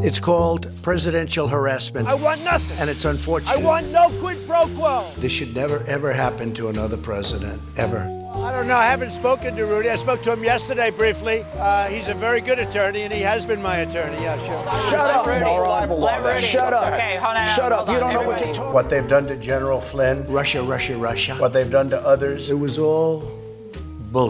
It's called presidential harassment. I want nothing. And it's unfortunate. I want no quid pro quo. This should never, ever happen to another president, ever. I don't know. I haven't spoken to Rudy. I spoke to him yesterday briefly. He's a very good attorney, and he has been my attorney. Yeah, sure. Shut up, Rudy. Rudy. Shut up. Okay, hold on. Shut up. Hold You on, don't know what everybody. you're talking. What they've done to General Flynn, Russia, what they've done to others, it was all bull.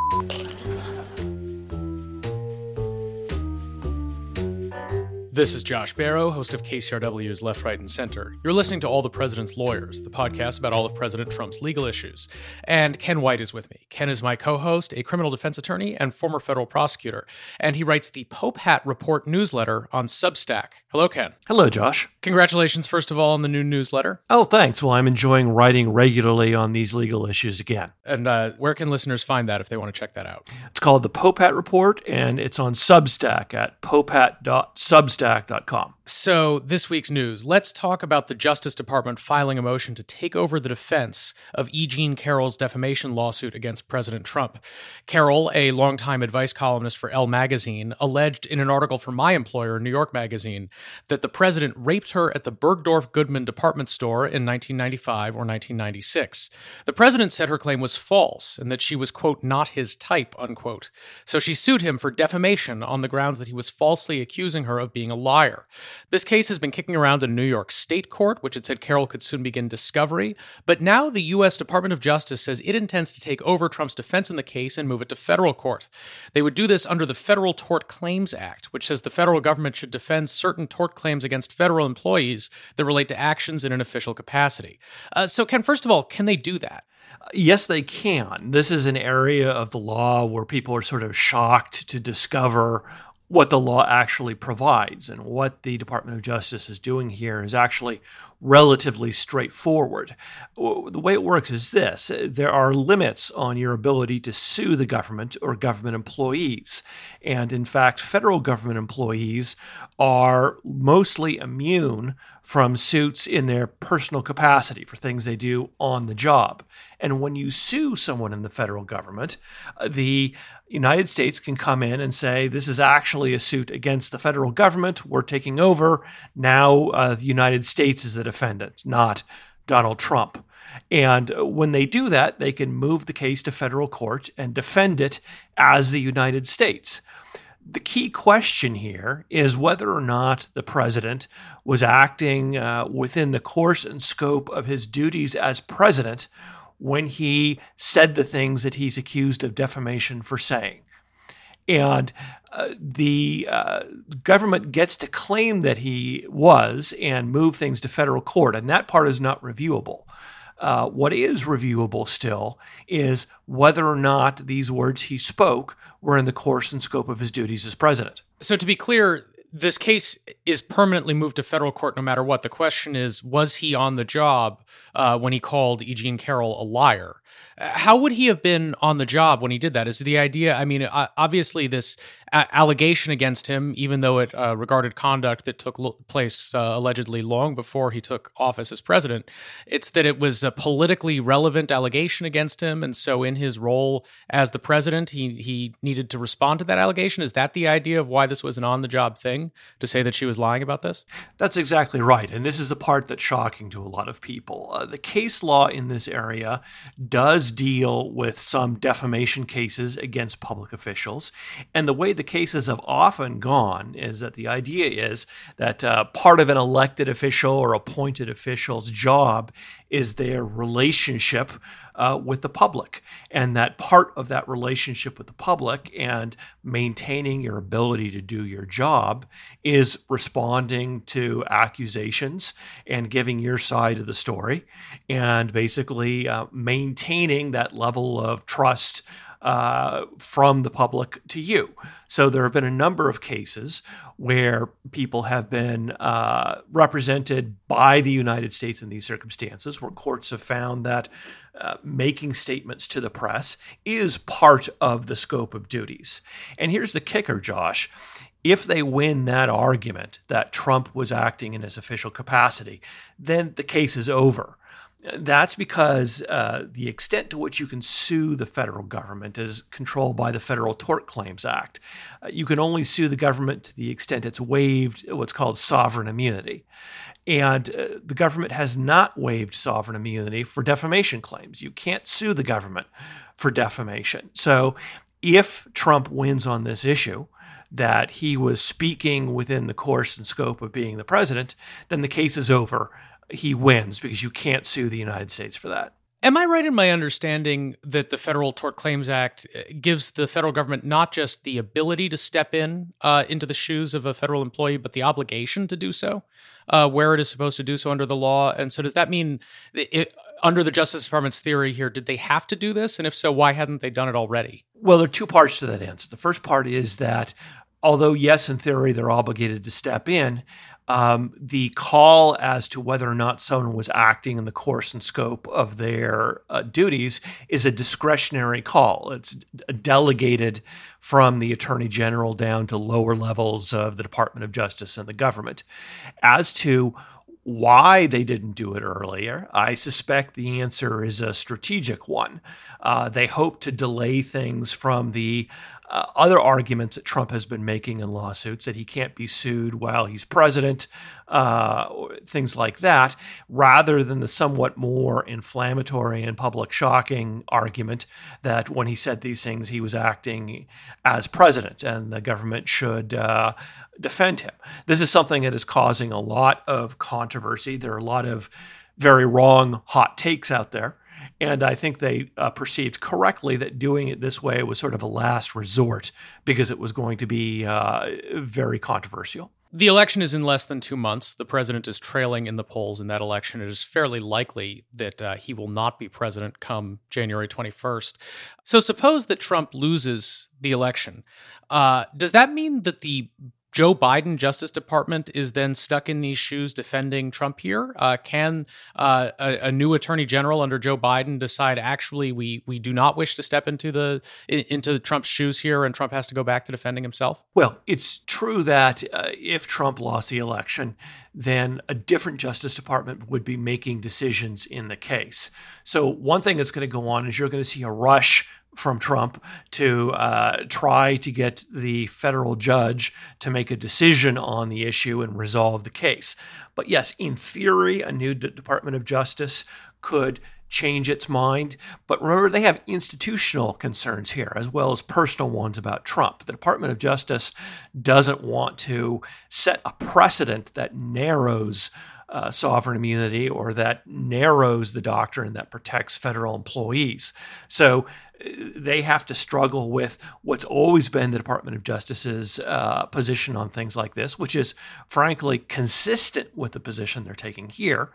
This is Josh Barro, host of KCRW's Left, Right, and Center. You're listening to All the President's Lawyers, the podcast about all of President Trump's legal issues. And Ken White is with me. Ken is my co-host, a criminal defense attorney and former federal prosecutor. And he writes the Pope Hat Report newsletter on Substack. Hello, Ken. Hello, Josh. Congratulations, first of all, on the new newsletter. Oh, thanks. Well, I'm enjoying writing regularly on these legal issues again. And where can listeners find that if they want to check that out? It's called the Pope Hat Report, and it's on Substack at popehat.substack.com. So, this week's news. Let's talk about the Justice Department filing a motion to take over the defense of E. Jean Carroll's defamation lawsuit against President Trump. Carroll, a longtime advice columnist for Elle magazine, alleged in an article for my employer, New York Magazine, that the president raped her at the Bergdorf Goodman department store in 1995 or 1996. The president said her claim was false and that she was, quote, not his type, unquote. So she sued him for defamation on the grounds that he was falsely accusing her of being a liar. This case has been kicking around in New York State Court, which had said Carroll could soon begin discovery. But now the U.S. Department of Justice says it intends to take over Trump's defense in the case and move it to federal court. They would do this under the Federal Tort Claims Act, which says the federal government should defend certain tort claims against federal employees that relate to actions in an official capacity. So, Ken, first of all, can they do that? Yes, they can. This is an area of the law where people are sort of shocked to discover what the law actually provides, and what the Department of Justice is doing here is actually relatively straightforward. The way it works is this. There are limits on your ability to sue the government or government employees. And in fact, federal government employees are mostly immune from suits in their personal capacity for things they do on the job. And when you sue someone in the federal government, the United States can come in and say, this is actually a suit against the federal government. We're taking over. Now the United States is the defendant, not Donald Trump. And when they do that, they can move the case to federal court and defend it as the United States. The key question here is whether or not the president was acting within the course and scope of his duties as president when he said the things that he's accused of defamation for saying. And the government gets to claim that he was and move things to federal court, and that part is not reviewable. What is reviewable still is whether or not these words he spoke were in the course and scope of his duties as president. So to be clear, this case is permanently moved to federal court no matter what. The question is, was he on the job when he called E. Jean Carroll a liar? How would he have been on the job when he did that? Is the idea, I mean, obviously this allegation against him, even though it regarded conduct that took place allegedly long before he took office as president, it's that it was a politically relevant allegation against him. And so in his role as the president, he needed to respond to that allegation. Is that the idea of why this was an on-the-job thing, to say that she was lying about this? That's exactly right. And this is the part that's shocking to a lot of people. The case law in this area does deal with some defamation cases against public officials. And the way the cases have often gone is that the idea is that part of an elected official or appointed official's job is their relationship with the public. And that part of that relationship with the public and maintaining your ability to do your job is responding to accusations and giving your side of the story and basically maintaining that level of trust from the public to you. So there have been a number of cases where people have been represented by the United States in these circumstances, where courts have found that making statements to the press is part of the scope of duties. And here's the kicker, Josh. If they win that argument that Trump was acting in his official capacity, then the case is over. That's because the extent to which you can sue the federal government is controlled by the Federal Tort Claims Act. You can only sue the government to the extent it's waived what's called sovereign immunity. And the government has not waived sovereign immunity for defamation claims. You can't sue the government for defamation. So if Trump wins on this issue, that he was speaking within the course and scope of being the president, then the case is over. He wins because you can't sue the United States for that. Am I right in my understanding that the Federal Tort Claims Act gives the federal government not just the ability to step into the shoes of a federal employee, but the obligation to do so, where it is supposed to do so under the law? And so does that mean, under the Justice Department's theory here, did they have to do this? And if so, why hadn't they done it already? Well, there are two parts to that answer. The first part is that although, yes, in theory, they're obligated to step in, the call as to whether or not someone was acting in the course and scope of their duties is a discretionary call. It's delegated from the Attorney General down to lower levels of the Department of Justice and the government. As to why they didn't do it earlier, I suspect the answer is a strategic one. They hope to delay things from the other arguments that Trump has been making in lawsuits, that he can't be sued while he's president, things like that, rather than the somewhat more inflammatory and public shocking argument that when he said these things, he was acting as president and the government should defend him. This is something that is causing a lot of controversy. There are a lot of very wrong hot takes out there. And I think they perceived correctly that doing it this way was sort of a last resort because it was going to be very controversial. The election is in less than 2 months. The president is trailing in the polls in that election. It is fairly likely that he will not be president come January 21st. So suppose that Trump loses the election. Does that mean that the Joe Biden Justice Department is then stuck in these shoes defending Trump here? Can a new attorney general under Joe Biden decide, actually, we do not wish to step into Trump's shoes here and Trump has to go back to defending himself? Well, it's true that if Trump lost the election, then a different Justice Department would be making decisions in the case. So one thing that's going to go on is you're going to see a rush from Trump to try to get the federal judge to make a decision on the issue and resolve the case. But yes, in theory, a new Department of Justice could change its mind. But remember, they have institutional concerns here as well as personal ones about Trump. The Department of Justice doesn't want to set a precedent that narrows sovereign immunity or that narrows the doctrine that protects federal employees. So they have to struggle with what's always been the Department of Justice's position on things like this, which is frankly consistent with the position they're taking here,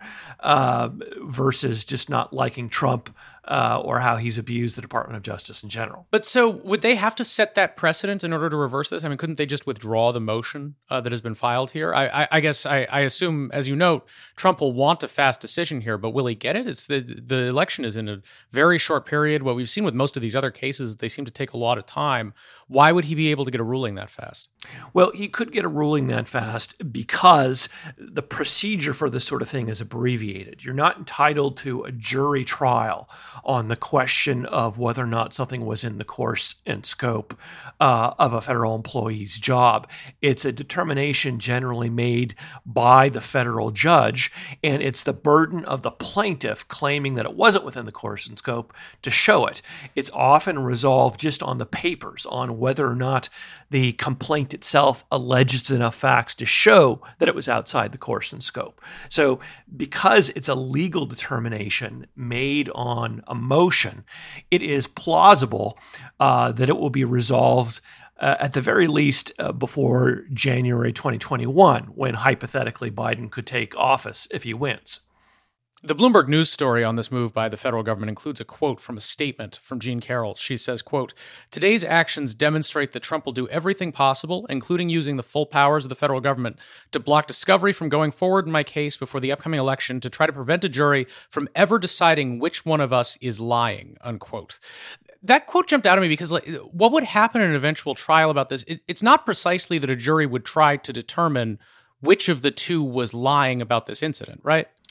versus just not liking Trump or how he's abused the Department of Justice in general. But so would they have to set that precedent in order to reverse this? I mean, couldn't they just withdraw the motion that has been filed here? I guess I assume, as you note, Trump will want a fast decision here, but will he get it? It's the election is in a very short period. What we've seen with most of these other cases, they seem to take a lot of time. Why would he be able to get a ruling that fast? Well, he could get a ruling that fast because the procedure for this sort of thing is abbreviated. You're not entitled to a jury trial on the question of whether or not something was in the course and scope of a federal employee's job. It's a determination generally made by the federal judge, and it's the burden of the plaintiff claiming that it wasn't within the course and scope to show it. It's often resolved just on the papers, on whether or not the complaint itself alleges enough facts to show that it was outside the course and scope. So because it's a legal determination made on a motion, it is plausible that it will be resolved at the very least before January 2021, when hypothetically Biden could take office if he wins. The Bloomberg News story on this move by the federal government includes a quote from a statement from Jean Carroll. She says, quote, "Today's actions demonstrate that Trump will do everything possible, including using the full powers of the federal government, to block discovery from going forward in my case before the upcoming election to try to prevent a jury from ever deciding which one of us is lying," unquote. That quote jumped out at me because what would happen in an eventual trial about this? It's not precisely that a jury would try to determine which of the two was lying about this incident, right?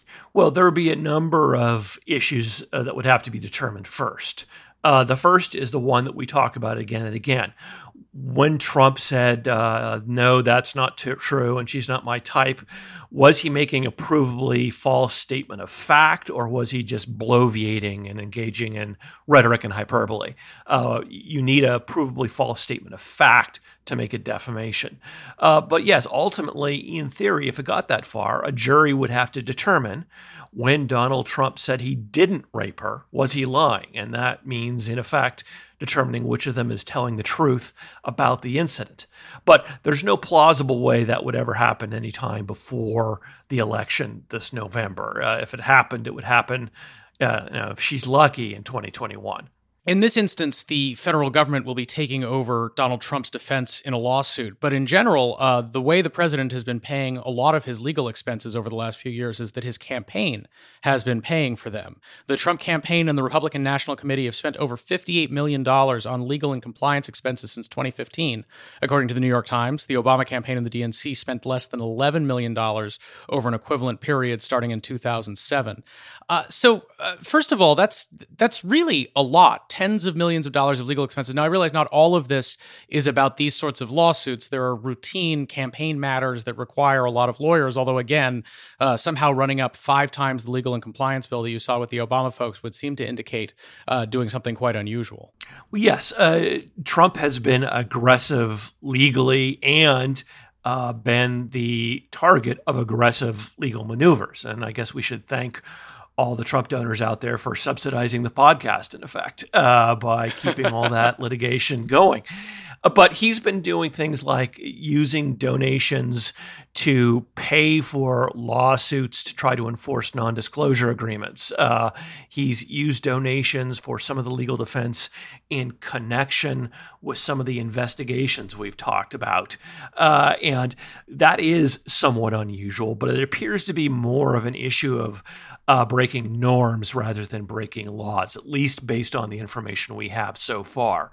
Well, there would be a number of issues that would have to be determined first. The first is the one that we talk about again and again. When Trump said, no, that's not true, and she's not my type, was he making a provably false statement of fact, or was he just bloviating and engaging in rhetoric and hyperbole? You need a provably false statement of fact to make it defamation. But yes, ultimately, in theory, if it got that far, a jury would have to determine when Donald Trump said he didn't rape her, was he lying? And that means, in effect, determining which of them is telling the truth about the incident. But there's no plausible way that would ever happen any time before the election this November. If it happened, it would happen, if she's lucky, in 2021. In this instance, the federal government will be taking over Donald Trump's defense in a lawsuit. But in general, the way the president has been paying a lot of his legal expenses over the last few years is that his campaign has been paying for them. The Trump campaign and the Republican National Committee have spent over $58 million on legal and compliance expenses since 2015. According to the New York Times, the Obama campaign and the DNC spent less than $11 million over an equivalent period starting in 2007. So first of all, that's really a lot. Tens of millions of dollars of legal expenses. Now, I realize not all of this is about these sorts of lawsuits. There are routine campaign matters that require a lot of lawyers, although, again, somehow running up 5 times the legal and compliance bill that you saw with the Obama folks would seem to indicate doing something quite unusual. Well, yes, Trump has been aggressive legally and been the target of aggressive legal maneuvers. And I guess we should thank all the Trump donors out there for subsidizing the podcast, in effect, by keeping all that litigation going. But he's been doing things like using donations to pay for lawsuits to try to enforce non-disclosure agreements. He's used donations for some of the legal defense in connection with some of the investigations we've talked about. And that is somewhat unusual, but it appears to be more of an issue of breaking norms rather than breaking laws, at least based on the information we have so far.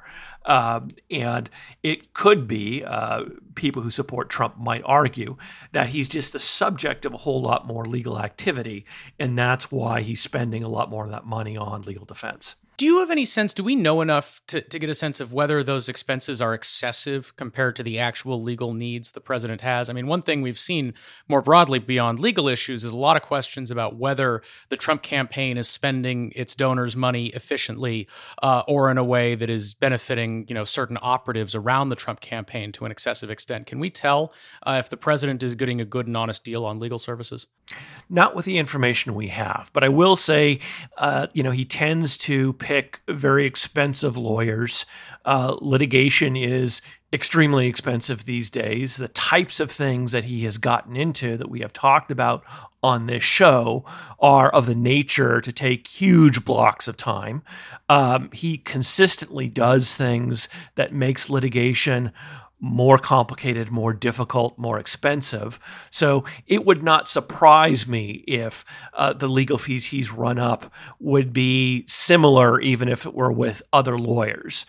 And it could be, people who support Trump might argue, that he's just the subject of a whole lot more legal activity, and that's why he's spending a lot more of that money on legal defense. Do you have any sense, do we know enough to get a sense of whether those expenses are excessive compared to the actual legal needs the president has? I mean, one thing we've seen more broadly beyond legal issues is a lot of questions about whether the Trump campaign is spending its donors' money efficiently or in a way that is benefiting, certain operatives around the Trump campaign to an excessive extent. Can we tell if the president is getting a good and honest deal on legal services? Not with the information we have, but I will say, he tends to pick very expensive lawyers. Litigation is extremely expensive these days. The types of things that he has gotten into that we have talked about on this show are of the nature to take huge blocks of time. He consistently does things that makes litigation more complicated, more difficult, more expensive. So it would not surprise me if the legal fees he's run up would be similar, even if it were with other lawyers.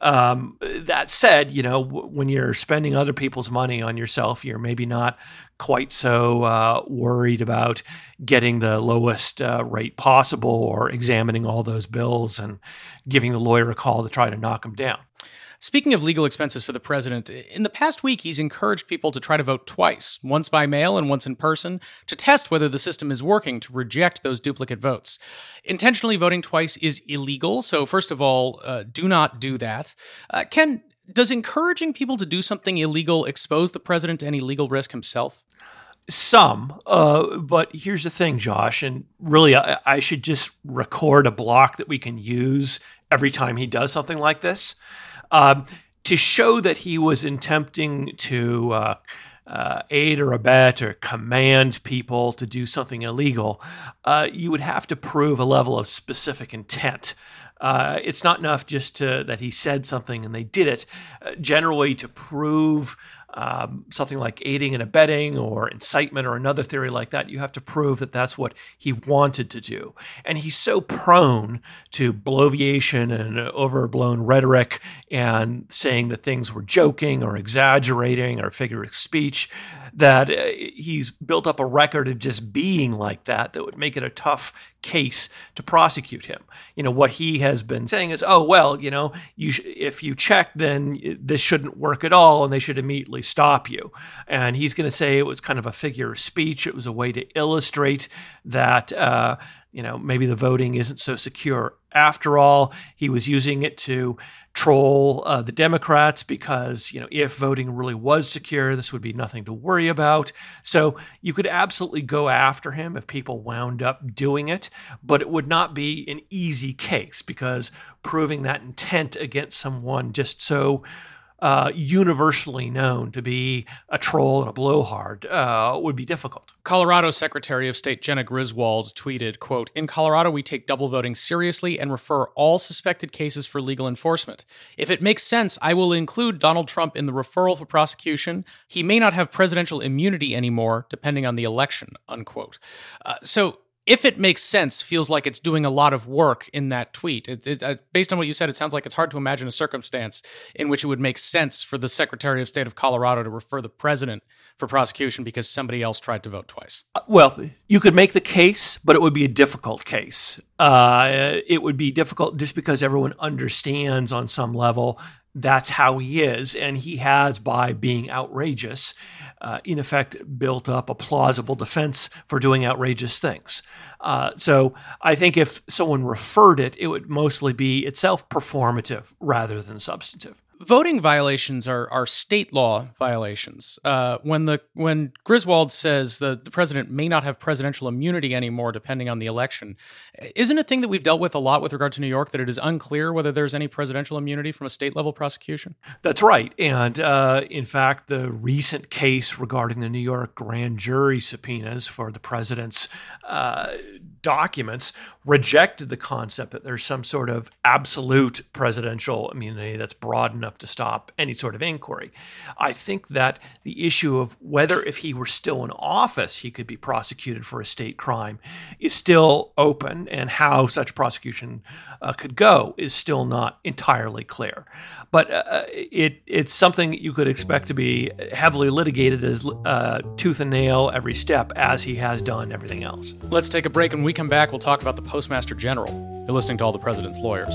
That said, when you're spending other people's money on yourself, you're maybe not quite so worried about getting the lowest rate possible or examining all those bills and giving the lawyer a call to try to knock them down. Speaking of legal expenses for the president, in the past week, he's encouraged people to try to vote twice, once by mail and once in person, to test whether the system is working to reject those duplicate votes. Intentionally voting twice is illegal, so first of all, do not do that. Ken, does encouraging people to do something illegal expose the president to any legal risk himself? Some, but here's the thing, Josh, and really I should just record a block that we can use every time he does something like this. To show that he was attempting to aid or abet or command people to do something illegal, you would have to prove a level of specific intent. It's not enough just that he said something and they did it. Generally, to prove something like aiding and abetting or incitement or another theory like that, you have to prove that that's what he wanted to do. And he's so prone to bloviation and overblown rhetoric and saying that things were joking or exaggerating or figurative speech that he's built up a record of just being like that would make it a tough case to prosecute him. What he has been saying is, oh, well, if you check, then this shouldn't work at all and they should immediately stop you. And he's going to say it was kind of a figure of speech. It was a way to illustrate that, maybe the voting isn't so secure. After all, he was using it to troll the Democrats because, if voting really was secure, this would be nothing to worry about. So you could absolutely go after him if people wound up doing it, but it would not be an easy case because proving that intent against someone just so universally known to be a troll and a blowhard would be difficult. Colorado Secretary of State Jenna Griswold tweeted, quote, "In Colorado, we take double voting seriously and refer all suspected cases for legal enforcement. If it makes sense, I will include Donald Trump in the referral for prosecution. He may not have presidential immunity anymore, depending on the election," unquote. So if it makes sense, feels like it's doing a lot of work in that tweet. Based on what you said, it sounds like it's hard to imagine a circumstance in which it would make sense for the Secretary of State of Colorado to refer the president for prosecution because somebody else tried to vote twice. Well, you could make the case, but it would be a difficult case. It would be difficult just because everyone understands on some level that's how he is. And he has, by being outrageous, in effect, built up a plausible defense for doing outrageous things. So I think if someone referred it, it would mostly be itself performative rather than substantive. Voting violations are state law violations. When Griswold says the president may not have presidential immunity anymore depending on the election, isn't it a thing that we've dealt with a lot with regard to New York, that it is unclear whether there's any presidential immunity from a state-level prosecution? That's right. And in fact, the recent case regarding the New York grand jury subpoenas for the president's documents rejected the concept that there's some sort of absolute presidential immunity that's broad enough to stop any sort of inquiry. I think that the issue of whether if he were still in office he could be prosecuted for a state crime is still open, and how such prosecution could go is still not entirely clear. But it's something you could expect to be heavily litigated as tooth and nail every step, as he has done everything else. Let's take a break. When we come back, we'll talk about the Postmaster General. You're listening to All the President's Lawyers.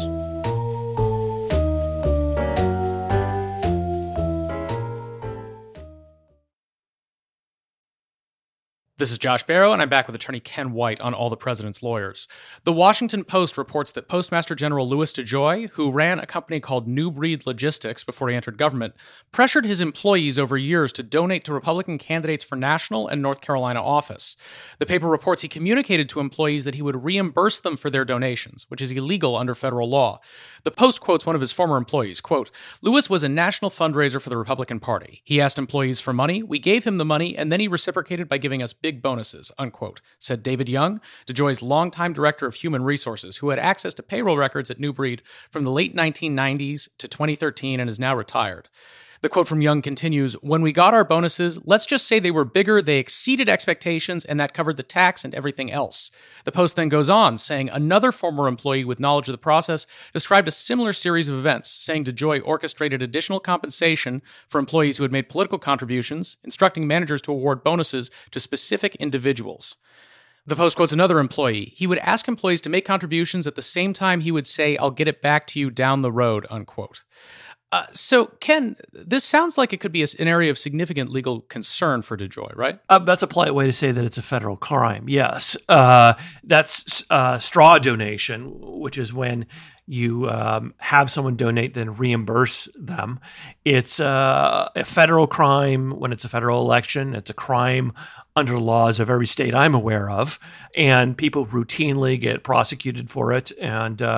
This is Josh Barrow, and I'm back with attorney Ken White on All the President's Lawyers. The Washington Post reports that Postmaster General Louis DeJoy, who ran a company called New Breed Logistics before he entered government, pressured his employees over years to donate to Republican candidates for national and North Carolina office. The paper reports he communicated to employees that he would reimburse them for their donations, which is illegal under federal law. The Post quotes one of his former employees, quote, "Louis was a national fundraiser for the Republican Party. He asked employees for money, we gave him the money, and then he reciprocated by giving us big bonuses," unquote, said David Young, DeJoy's longtime director of human resources, who had access to payroll records at New Breed from the late 1990s to 2013 and is now retired. The quote from Young continues, "When we got our bonuses, let's just say they were bigger, they exceeded expectations, and that covered the tax and everything else." The Post then goes on, saying another former employee with knowledge of the process described a similar series of events, saying DeJoy orchestrated additional compensation for employees who had made political contributions, instructing managers to award bonuses to specific individuals. The Post quotes another employee. "He would ask employees to make contributions at the same time he would say, 'I'll get it back to you down the road,' unquote." So, Ken, this sounds like it could be an area of significant legal concern for DeJoy, right? That's a polite way to say that it's a federal crime, yes. That's straw donation, which is when you have someone donate, then reimburse them. It's a federal crime when it's a federal election. It's a crime under laws of every state I'm aware of, and people routinely get prosecuted for it. And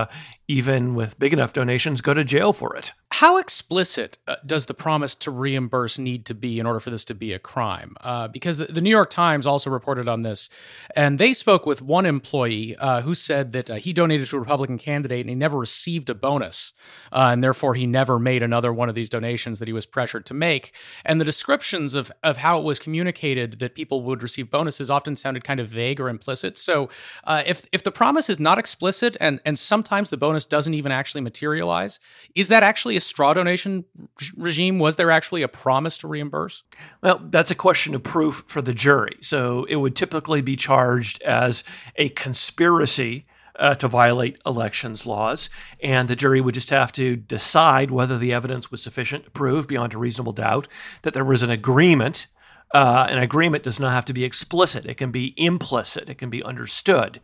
even with big enough donations, go to jail for it. How explicit does the promise to reimburse need to be in order for this to be a crime? Because the New York Times also reported on this, and they spoke with one employee who said that he donated to a Republican candidate and he never received a bonus, and therefore he never made another one of these donations that he was pressured to make. And the descriptions of how it was communicated that people would receive bonuses often sounded kind of vague or implicit. So if the promise is not explicit and sometimes the bonus doesn't even actually materialize, is that actually a straw donation regime? Was there actually a promise to reimburse? Well, that's a question of proof for the jury. So it would typically be charged as a conspiracy to violate elections laws, and the jury would just have to decide whether the evidence was sufficient to prove beyond a reasonable doubt that there was an agreement. An agreement does not have to be explicit. It can be implicit. It can be understood.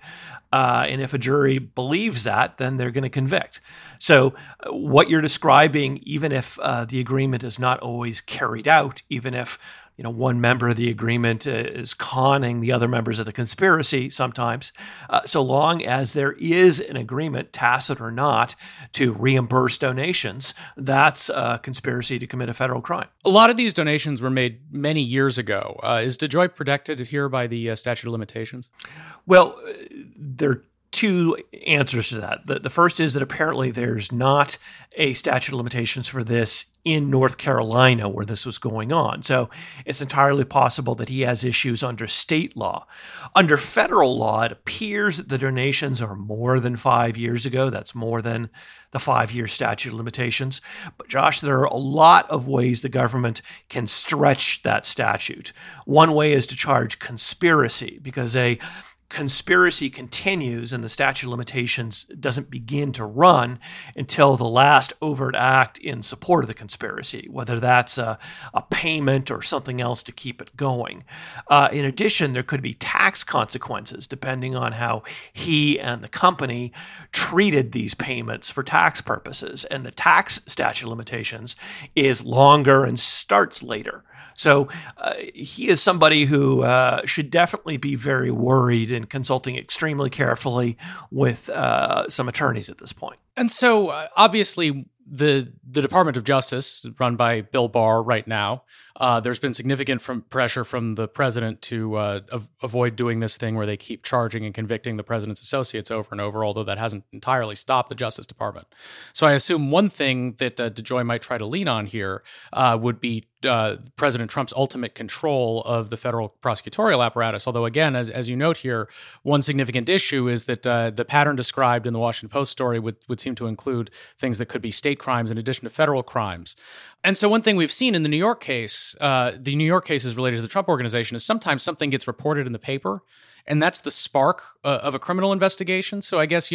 And if a jury believes that, then they're going to convict. So what you're describing, even if the agreement is not always carried out, even if one member of the agreement is conning the other members of the conspiracy sometimes, so long as there is an agreement, tacit or not, to reimburse donations, that's a conspiracy to commit a federal crime. A lot of these donations were made many years ago. Is DeJoy protected here by the statute of limitations? Well, there are two answers to that. The first is that apparently there's not a statute of limitations for this in North Carolina where this was going on. So it's entirely possible that he has issues under state law. Under federal law, it appears that the donations are more than 5 years ago. That's more than the 5-year statute of limitations. But Josh, there are a lot of ways the government can stretch that statute. One way is to charge conspiracy, because a conspiracy continues and the statute of limitations doesn't begin to run until the last overt act in support of the conspiracy, whether that's a payment or something else to keep it going. In addition, there could be tax consequences depending on how he and the company treated these payments for tax purposes. And the tax statute of limitations is longer and starts later. So he is somebody who should definitely be very worried and consulting extremely carefully with some attorneys at this point. And so obviously the Department of Justice, run by Bill Barr right now, there's been significant pressure from the president to avoid doing this thing where they keep charging and convicting the president's associates over and over, although that hasn't entirely stopped the Justice Department. So I assume one thing that DeJoy might try to lean on here would be President Trump's ultimate control of the federal prosecutorial apparatus. Although, again, as you note here, one significant issue is that the pattern described in the Washington Post story would seem to include things that could be state crimes in addition to federal crimes. And so one thing we've seen in the New York case, the New York cases related to the Trump Organization, is sometimes something gets reported in the paper, and that's the spark of a criminal investigation. So I guess,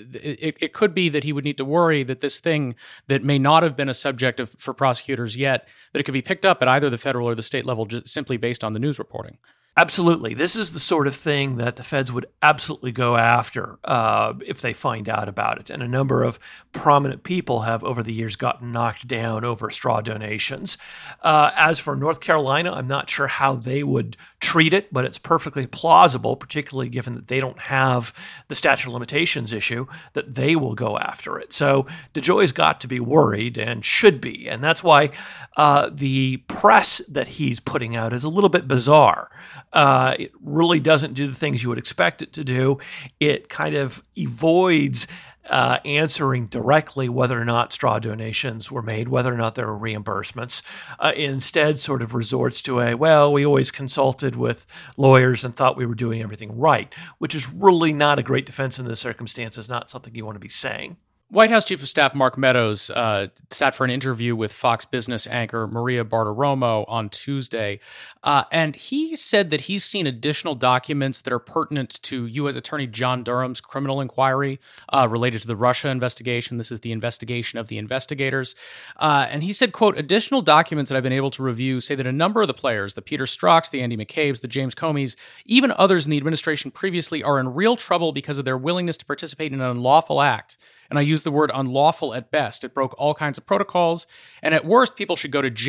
it could be that he would need to worry that this thing that may not have been a subject for prosecutors yet, that it could be picked up at either the federal or the state level just simply based on the news reporting. Absolutely. This is the sort of thing that the feds would absolutely go after if they find out about it. And a number of prominent people have over the years gotten knocked down over straw donations. As for North Carolina, I'm not sure how they would treat it, but it's perfectly plausible, particularly given that they don't have the statute of limitations issue, that they will go after it. So DeJoy's got to be worried and should be. And that's why the press that he's putting out is a little bit bizarre. It really doesn't do the things you would expect it to do. It kind of avoids answering directly whether or not straw donations were made, whether or not there were reimbursements. Instead, sort of resorts to we always consulted with lawyers and thought we were doing everything right, which is really not a great defense in this circumstance. It's not something you want to be saying. White House Chief of Staff Mark Meadows sat for an interview with Fox Business anchor Maria Bartiromo on Tuesday, and he said that he's seen additional documents that are pertinent to U.S. Attorney John Durham's criminal inquiry related to the Russia investigation. This is the investigation of the investigators. And he said, quote, additional documents that I've been able to review say that a number of the players, the Peter Strzok's, the Andy McCabe's, the James Comeys, even others in the administration previously are in real trouble because of their willingness to participate in an unlawful act. And I use the word unlawful at best. It broke all kinds of protocols, and at worst, people should go to jail.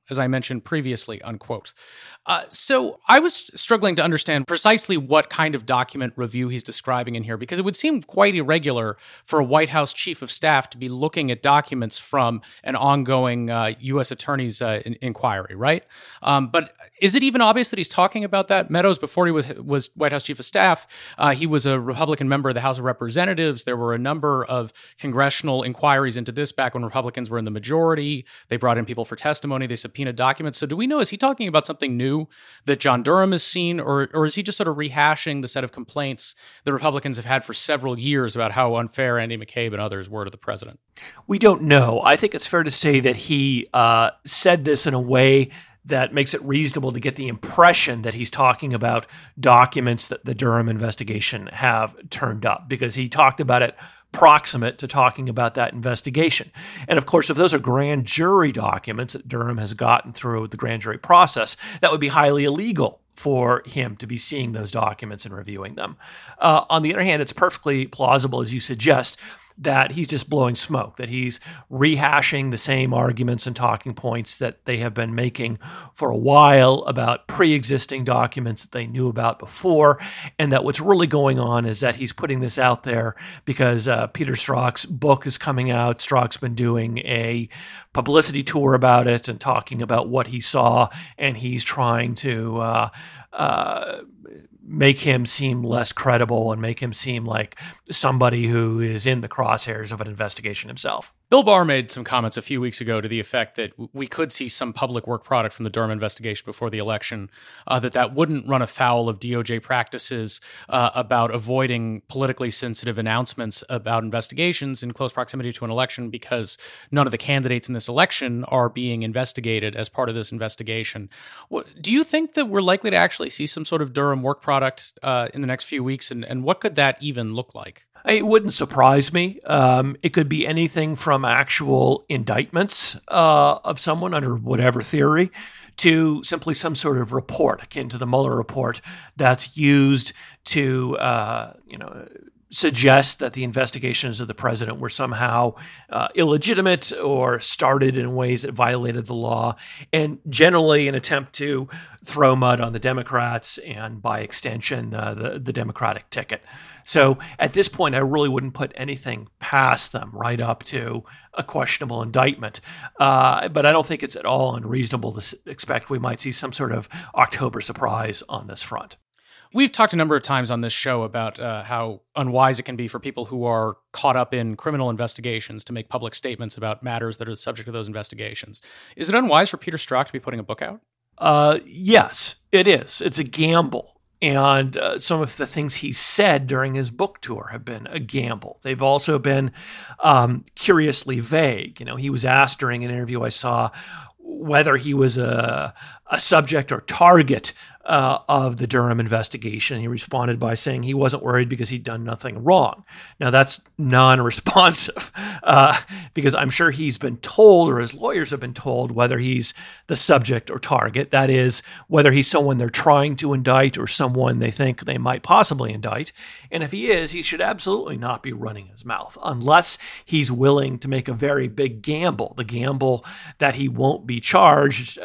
as I mentioned previously, unquote. So I was struggling to understand precisely what kind of document review he's describing in here, because it would seem quite irregular for a White House chief of staff to be looking at documents from an ongoing U.S. attorney's inquiry, right? But is it even obvious that he's talking about that? Meadows, before he was White House chief of staff, he was a Republican member of the House of Representatives. There were a number of congressional inquiries into this back when Republicans were in the majority. They brought in people for testimony. They subpoenaed documents. So do we know, is he talking about something new that John Durham has seen, or is he just sort of rehashing the set of complaints the Republicans have had for several years about how unfair Andy McCabe and others were to the president? We don't know. I think it's fair to say that he said this in a way that makes it reasonable to get the impression that he's talking about documents that the Durham investigation have turned up, because he talked about it proximate to talking about that investigation. And of course, if those are grand jury documents that Durham has gotten through the grand jury process, that would be highly illegal for him to be seeing those documents and reviewing them. On the other hand, it's perfectly plausible, as you suggest, that he's just blowing smoke, that he's rehashing the same arguments and talking points that they have been making for a while about pre-existing documents that they knew about before, and that what's really going on is that he's putting this out there because Peter Strzok's book is coming out. Strzok's been doing a publicity tour about it and talking about what he saw, and he's trying to make him seem less credible and make him seem like somebody who is in the crosshairs of an investigation himself. Bill Barr made some comments a few weeks ago to the effect that we could see some public work product from the Durham investigation before the election, that wouldn't run afoul of DOJ practices about avoiding politically sensitive announcements about investigations in close proximity to an election, because none of the candidates in this election are being investigated as part of this investigation. Do you think that we're likely to actually see some sort of Durham work product in the next few weeks, and what could that even look like? It wouldn't surprise me. It could be anything from actual indictments of someone under whatever theory to simply some sort of report akin to the Mueller report that's used to, suggest that the investigations of the president were somehow illegitimate or started in ways that violated the law, and generally an attempt to throw mud on the Democrats and, by extension, the Democratic ticket. So at this point, I really wouldn't put anything past them right up to a questionable indictment. But I don't think it's at all unreasonable to expect we might see some sort of October surprise on this front. We've talked a number of times on this show about how unwise it can be for people who are caught up in criminal investigations to make public statements about matters that are the subject of those investigations. Is it unwise for Peter Strzok to be putting a book out? Yes, it is. It's a gamble. And some of the things he said during his book tour have been a gamble. They've also been curiously vague. You know, he was asked during an interview I saw whether he was a subject or target of the Durham investigation. He responded by saying he wasn't worried because he'd done nothing wrong. Now, that's non-responsive because I'm sure he's been told, or his lawyers have been told, whether he's the subject or target. That is, whether he's someone they're trying to indict or someone they think they might possibly indict. And if he is, he should absolutely not be running his mouth unless he's willing to make a very big gamble, the gamble that he won't be charged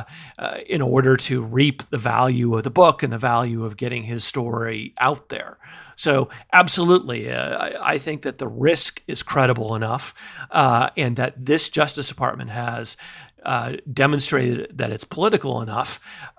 in order to reap the value of the book and the value of getting his story out there. So absolutely, I think that the risk is credible enough and that this Justice Department has demonstrated that it's political enough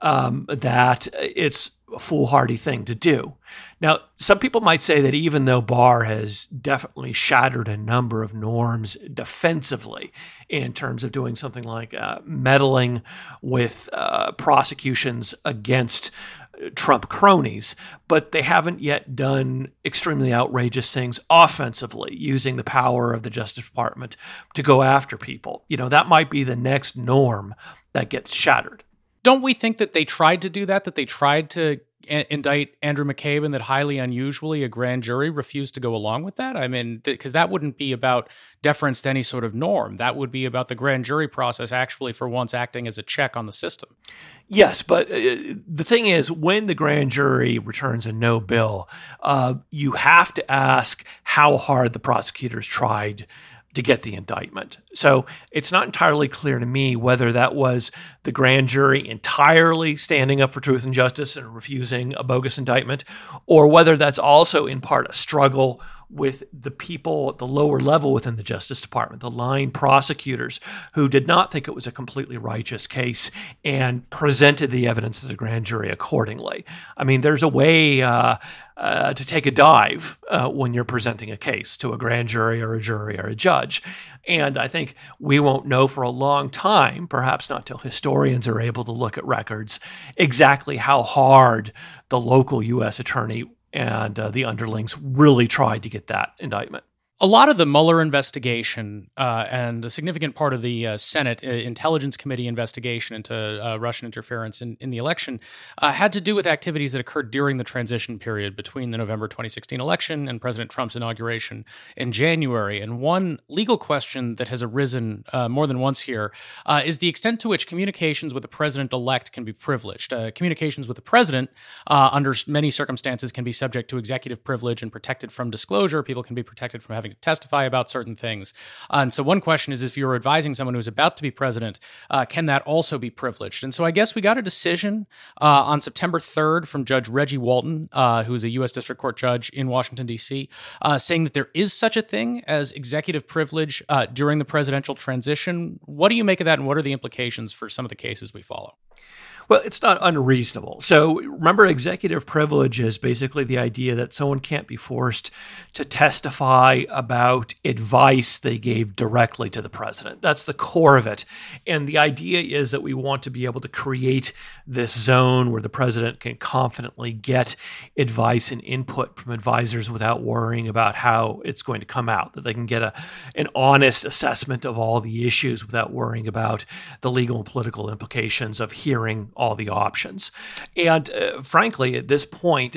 that it's a foolhardy thing to do. Now, some people might say that even though Barr has definitely shattered a number of norms defensively in terms of doing something like meddling with prosecutions against Trump cronies, but they haven't yet done extremely outrageous things offensively, using the power of the Justice Department to go after people. You know, that might be the next norm that gets shattered. Don't we think that they tried to do that they tried to indict Andrew McCabe, and that highly unusually a grand jury refused to go along with that? I mean, because that wouldn't be about deference to any sort of norm. That would be about the grand jury process actually for once acting as a check on the system. Yes, but the thing is, when the grand jury returns a no bill, you have to ask how hard the prosecutors tried to get the indictment. So it's not entirely clear to me whether that was the grand jury entirely standing up for truth and justice and refusing a bogus indictment, or whether that's also in part a struggle with the people at the lower level within the Justice Department, the line prosecutors who did not think it was a completely righteous case and presented the evidence to the grand jury accordingly. I mean, there's a way to take a dive when you're presenting a case to a grand jury or a judge. And I think we won't know for a long time, perhaps not till historians are able to look at records, exactly how hard the local U.S. attorney and the underlings really tried to get that indictment. A lot of the Mueller investigation and a significant part of the Senate Intelligence Committee investigation into Russian interference in the election had to do with activities that occurred during the transition period between the November 2016 election and President Trump's inauguration in January. And one legal question that has arisen more than once here is the extent to which communications with the president-elect can be privileged. Communications with the president, under many circumstances, can be subject to executive privilege and protected from disclosure. People can be protected from having to testify about certain things. And so one question is, if you're advising someone who's about to be president, can that also be privileged? And so I guess we got a decision on September 3rd from Judge Reggie Walton, who's a U.S. District Court judge in Washington, D.C., saying that there is such a thing as executive privilege during the presidential transition. What do you make of that, and what are the implications for some of the cases we follow? Well, it's not unreasonable. So remember, executive privilege is basically the idea that someone can't be forced to testify about advice they gave directly to the president. That's the core of it. And the idea is that we want to be able to create this zone where the president can confidently get advice and input from advisors without worrying about how it's going to come out, that they can get an honest assessment of all the issues without worrying about the legal and political implications of hearing all the options. And frankly, at this point,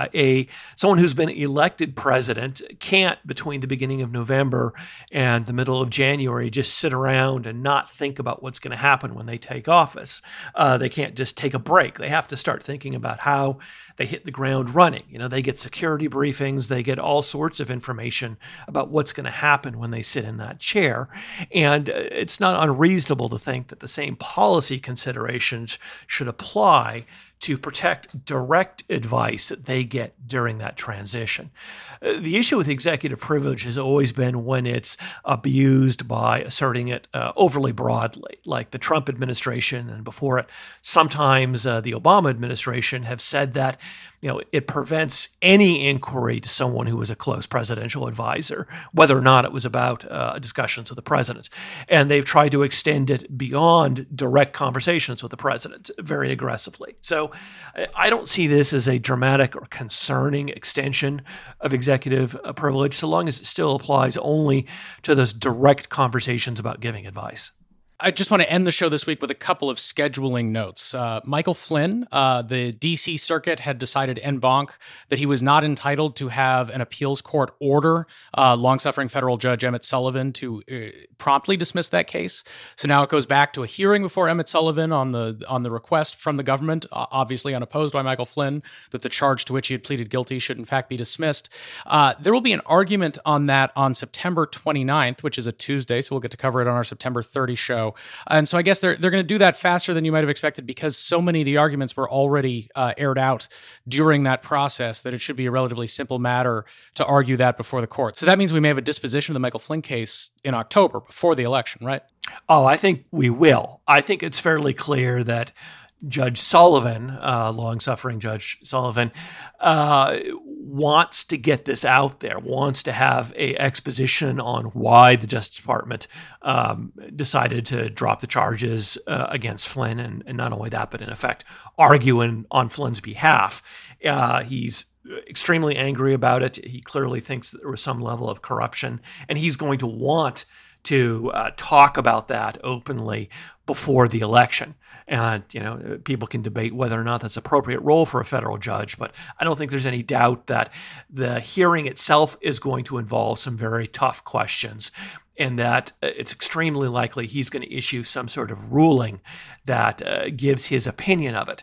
someone who's been elected president can't, between the beginning of November and the middle of January, just sit around and not think about what's going to happen when they take office. They can't just take a break. They have to start thinking about how they hit the ground running. You know, they get security briefings, they get all sorts of information about what's going to happen when they sit in that chair. And it's not unreasonable to think that the same policy considerations should apply to protect direct advice that they get during that transition. The issue with executive privilege has always been when it's abused by asserting it overly broadly, like the Trump administration and before it, sometimes the Obama administration have said that, you know, it prevents any inquiry to someone who was a close presidential advisor, whether or not it was about discussions with the president. And they've tried to extend it beyond direct conversations with the president very aggressively. So I don't see this as a dramatic or concerning extension of executive privilege, so long as it still applies only to those direct conversations about giving advice. I just want to end the show this week with a couple of scheduling notes. Michael Flynn, the D.C. Circuit had decided en banc that he was not entitled to have an appeals court order long-suffering federal judge Emmett Sullivan to promptly dismiss that case. So now it goes back to a hearing before Emmett Sullivan on the request from the government, obviously unopposed by Michael Flynn, that the charge to which he had pleaded guilty should in fact be dismissed. There will be an argument on that on September 29th, which is a Tuesday, so we'll get to cover it on our September 30 show. And so I guess they're going to do that faster than you might have expected because so many of the arguments were already aired out during that process that it should be a relatively simple matter to argue that before the court. So that means we may have a disposition of the Michael Flynn case in October before the election, right? Oh, I think we will. I think it's fairly clear that Judge Sullivan, long-suffering Judge Sullivan, wants to get this out there, wants to have a exposition on why the Justice Department decided to drop the charges against Flynn, and not only that, but in effect arguing on Flynn's behalf. He's extremely angry about it. He clearly thinks that there was some level of corruption, and he's going to want to talk about that openly before the election. And, you know, people can debate whether or not that's an appropriate role for a federal judge, but I don't think there's any doubt that the hearing itself is going to involve some very tough questions, and that it's extremely likely he's going to issue some sort of ruling that gives his opinion of it.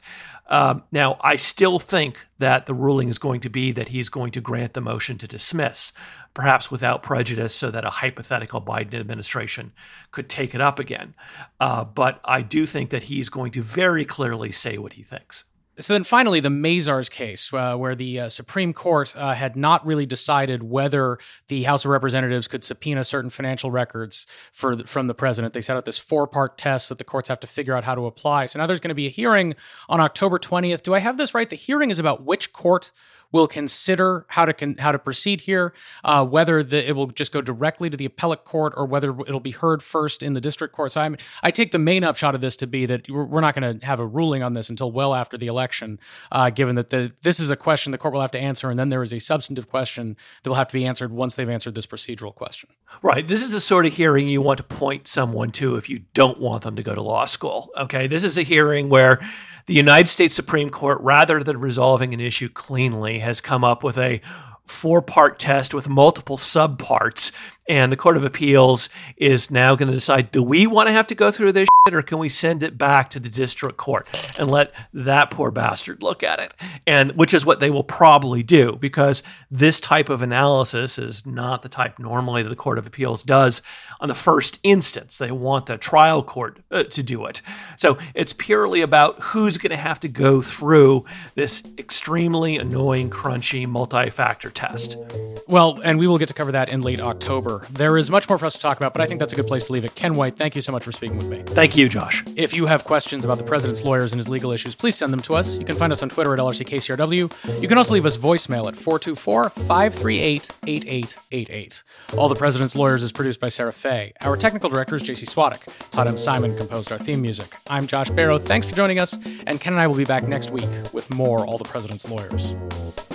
Now, I still think that the ruling is going to be that he's going to grant the motion to dismiss, perhaps without prejudice, so that a hypothetical Biden administration could take it up again. But I do think that he's going to very clearly say what he thinks. So then finally, the Mazars case, where the Supreme Court had not really decided whether the House of Representatives could subpoena certain financial records from the president. They set out this 4-part test that the courts have to figure out how to apply. So now there's going to be a hearing on October 20th. Do I have this right? The hearing is about which court will consider how to proceed here, whether it will just go directly to the appellate court or whether it'll be heard first in the district court. So I take the main upshot of this to be that we're not going to have a ruling on this until well after the election, given that this is a question the court will have to answer, and then there is a substantive question that will have to be answered once they've answered this procedural question. Right. This is the sort of hearing you want to point someone to if you don't want them to go to law school. Okay. This is a hearing where the United States Supreme Court, rather than resolving an issue cleanly, has come up with a 4-part test with multiple subparts. And the Court of Appeals is now going to decide, do we want to have to go through this shit, or can we send it back to the district court and let that poor bastard look at it? And which is what they will probably do, because this type of analysis is not the type normally that the Court of Appeals does on the first instance. They want the trial court to do it. So it's purely about who's going to have to go through this extremely annoying, crunchy, multi-factor test. Well, and we will get to cover that in late October. There is much more for us to talk about, but I think that's a good place to leave it. Ken White, thank you so much for speaking with me. Thank you, Josh. If you have questions about the president's lawyers and his legal issues, please send them to us. You can find us on Twitter at LRCKCRW. You can also leave us voicemail at 424-538-8888. All the President's Lawyers is produced by Sarah Fay. Our technical director is JC Swadek. Todd M. Simon composed our theme music. I'm Josh Barrow. Thanks for joining us, and Ken and I will be back next week with more All the President's Lawyers.